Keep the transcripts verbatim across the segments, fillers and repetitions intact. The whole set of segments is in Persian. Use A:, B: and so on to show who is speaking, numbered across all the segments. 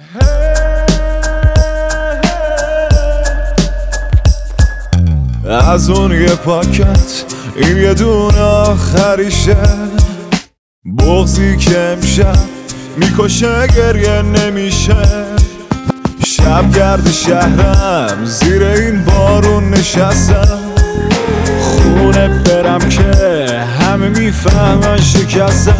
A: از اون یه پاکت این یه دونه آخریشه، بغضی که امشب میکشه گریه نمیشه. شب گرد شهرم زیر این بارون نشستم، خونه برم که همه میفهمن شکستم.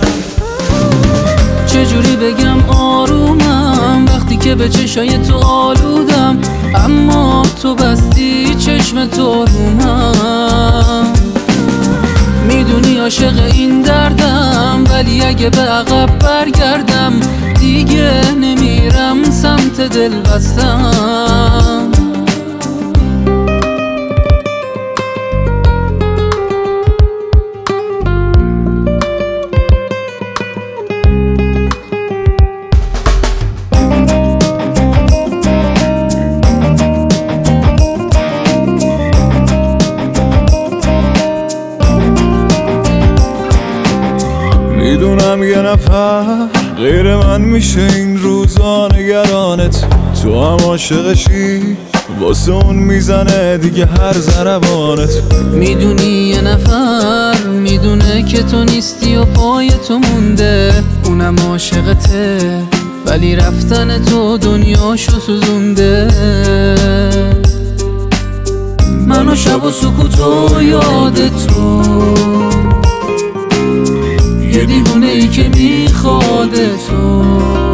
B: چجوری بگم آرومم وقتی که به چشای تو آلودم، اما تو بستی چشم تو رو من. میدونی عاشق این دردم، ولی اگه به عقب برگردم دیگه نمیرم سمت دل بستم.
A: میدونم یه نفر غیر من میشه این روزا نگرانت، تو هم عاشقشی واسه اون میزنه دیگه هر ضربانت.
B: میدونی یه نفر میدونه که تو نیستی و پای تو مونده، اونم عاشقته ولی رفتن تو دنیاشو سوزونده. منو شب و سکوت و یاد تو، یه دیوونه ای که میخواد تو.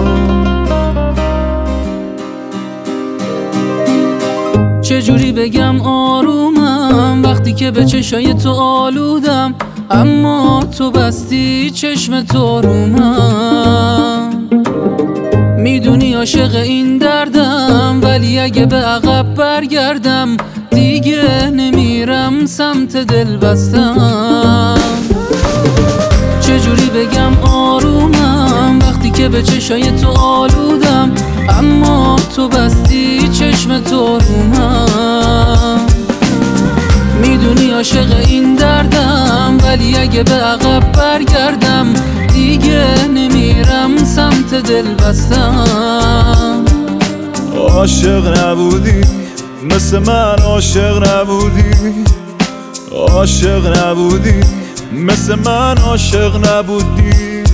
B: چجوری بگم آرومم وقتی که به چشای تو آلودم، اما تو بستی چشم تو رو من. میدونی عاشق این دردم، ولی اگه به عقب برگردم دیگه نمیرم سمت دل بستم. چجوری بگم آرومم وقتی که به چشای تو آلودم، اما تو بستی چشم تو رو من. میدونی عاشق این دردم، ولی اگه به عقب برگردم دیگه نمیرم سمت دل بستم.
A: عاشق نبودی مثل من، عاشق نبودی، عاشق نبودی مثل من، عاشق نبودی.